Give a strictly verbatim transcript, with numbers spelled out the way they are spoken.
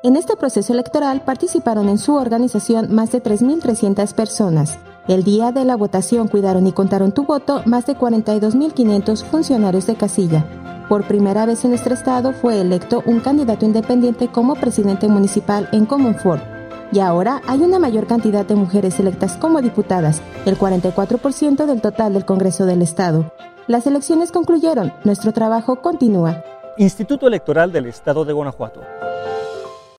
En este proceso electoral participaron en su organización más de tres mil trescientas personas. El día de la votación cuidaron y contaron tu voto más de cuarenta y dos mil quinientos funcionarios de casilla. Por primera vez en nuestro estado fue electo un candidato independiente como presidente municipal en Comonfort. Y ahora hay una mayor cantidad de mujeres electas como diputadas, el cuarenta y cuatro por ciento del total del Congreso del Estado. Las elecciones concluyeron, nuestro trabajo continúa. Instituto Electoral del Estado de Guanajuato.